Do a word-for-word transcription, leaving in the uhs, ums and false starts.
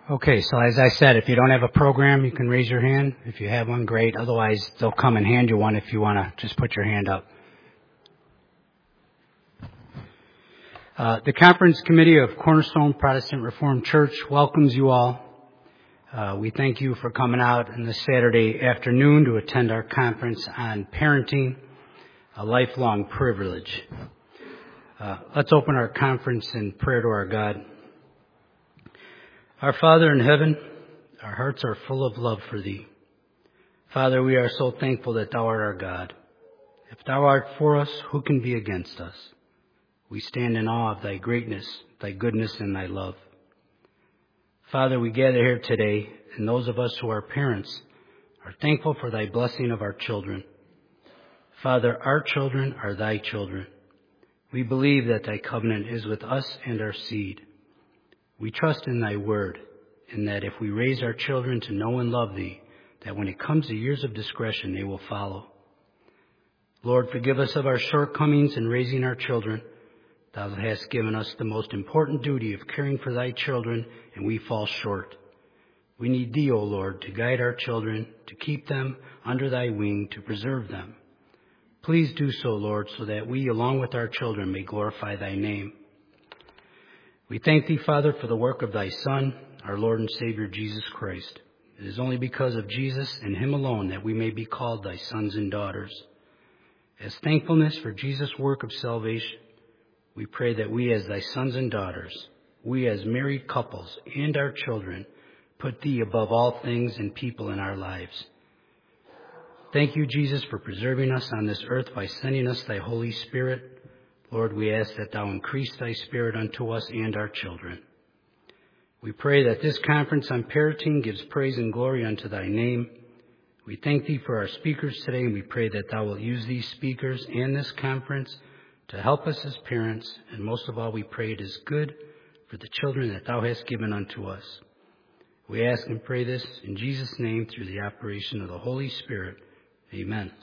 Okay, so as I said, if you don't have a program, you can raise your hand. If you have one, great. Otherwise, they'll come and hand you one if you want to just put your hand up. Uh, the Conference Committee of Cornerstone Protestant Reformed Church welcomes you all. Uh, we thank you for coming out on this Saturday afternoon to attend our conference on parenting, a lifelong privilege. Uh, let's open our conference in prayer to our God. Our Father in heaven, our hearts are full of love for Thee. Father, we are so thankful that Thou art our God. If Thou art for us, who can be against us? We stand in awe of Thy greatness, Thy goodness, and Thy love. Father, we gather here today, and those of us who are parents are thankful for Thy blessing of our children. Father, our children are Thy children. We believe that Thy covenant is with us and our seed. We trust in Thy word, and that if we raise our children to know and love Thee, that when it comes to years of discretion, they will follow. Lord, forgive us of our shortcomings in raising our children. Thou hast given us the most important duty of caring for Thy children, and we fall short. We need Thee, O Lord, to guide our children, to keep them under Thy wing, to preserve them. Please do so, Lord, so that we, along with our children, may glorify Thy name. We thank Thee, Father, for the work of Thy Son, our Lord and Savior, Jesus Christ. It is only because of Jesus and Him alone that we may be called Thy sons and daughters. As thankfulness for Jesus' work of salvation, we pray that we as Thy sons and daughters, we as married couples and our children, put Thee above all things and people in our lives. Thank you, Jesus, for preserving us on this earth by sending us Thy Holy Spirit. Lord, we ask that Thou increase Thy Spirit unto us and our children. We pray that this conference on parenting gives praise and glory unto Thy name. We thank Thee for our speakers today, and we pray that Thou will use these speakers and this conference to help us as parents, and most of all, we pray it is good for the children that Thou hast given unto us. We ask and pray this in Jesus' name through the operation of the Holy Spirit. Amen.